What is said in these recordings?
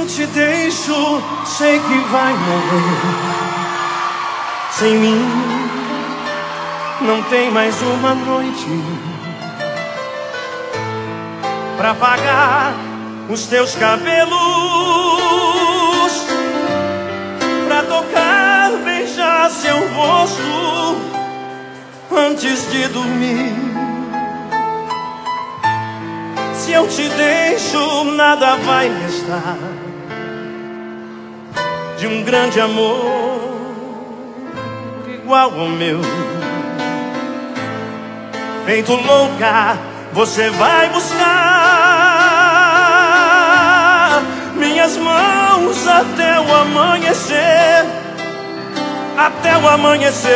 te deixo, sei que vai morrer. Sem mim não tem mais uma noite pra apagar os teus cabelos, pra tocar, beijar seu rosto antes de dormir. Se eu te deixo, nada vai restar de um grande amor igual ao meu. Feito louca, você vai buscar minhas mãos até o amanhecer, até o amanhecer.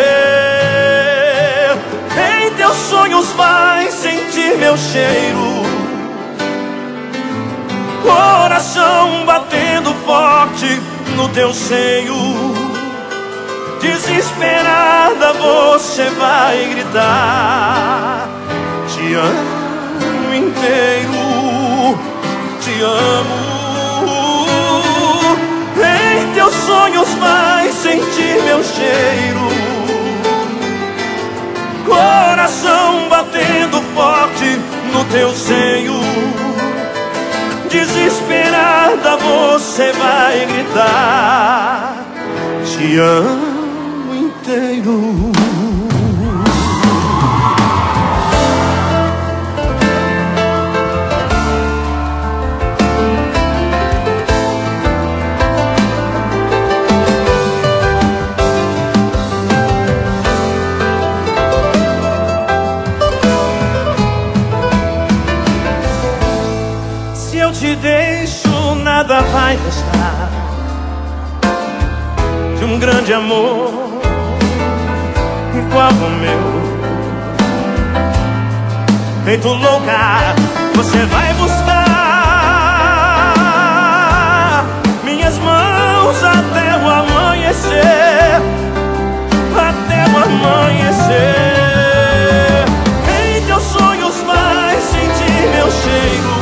Em teus sonhos vai sentir meu cheiro, coração batendo forte no teu seio. Desesperada você vai gritar: te amo inteiro, te amo. Em teus sonhos vai sentir meu cheiro, coração batendo forte no teu seio. Desesperada você vai gritar: te amo inteiro. Se eu te deixo, nada vai restar de um grande amor igual ao meu. Feito louca, você vai buscar minhas mãos até o amanhecer, até o amanhecer. Em teus sonhos vai sentir meu cheiro,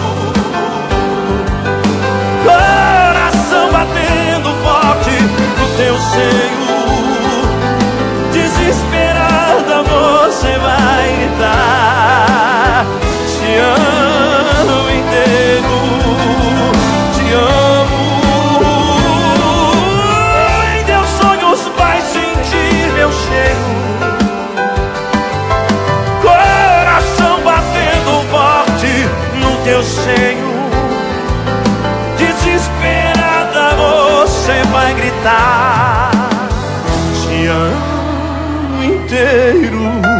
coração batendo forte no teu seio. Desesperada você vai gritar: te amo inteiro, te amo. Em teus sonhos vai sentir meu cheiro, coração batendo forte no teu seio. Desesperada você vai gritar: te amo inteiro.